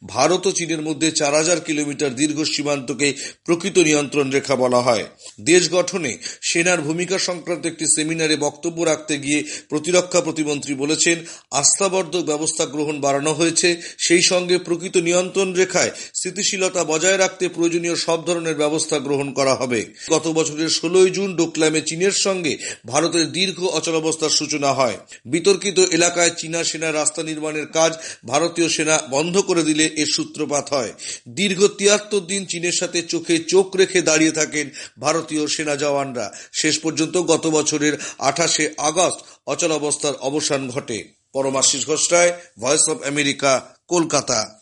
ভারত ও চীনের মধ্যে 4000 কিলোমিটার দীর্ঘ সীমান্তকে প্রকৃত নিয়ন্ত্রণ রেখা বলা হয়। দেশ গঠনে সেনার ভূমিকা সংক্রান্ত একটি সেমিনারে বক্তব্য রাখতে গিয়ে প্রতিরক্ষা প্রতিমন্ত্রী বলেছেন, আস্থাবর্ধক ব্যবস্থা গ্রহণ বাড়ানো হয়েছে, সেই সঙ্গে প্রকৃত নিয়ন্ত্রণ রেখায় স্থিতিশীলতা বজায় রাখতে প্রয়োজনীয় সব ধরনের ব্যবস্থা গ্রহণ করা হবে। গত বছরের 16 জুন ডোকলামে চীনের সঙ্গে ভারতের দীর্ঘ অচলাবস্থার সূচনা হয়। বিতর্কিত এলাকায় চীনা সেনা রাস্তা নির্মাণের কাজ ভারতীয় সেনা বন্ধ করে দিলে এর সূত্রপাত হয়। দীর্ঘ 73 দিন চীনের সাথে চোখে চোখ রেখে দাঁড়িয়ে থাকেন ভারতীয় সেনা জওয়ানরা। শেষ পর্যন্ত গত বছরের 28শে আগস্ট অচলাবস্থার অবসান ঘটে। Paramashis Ghosh Roy, voice of America, Kolkata.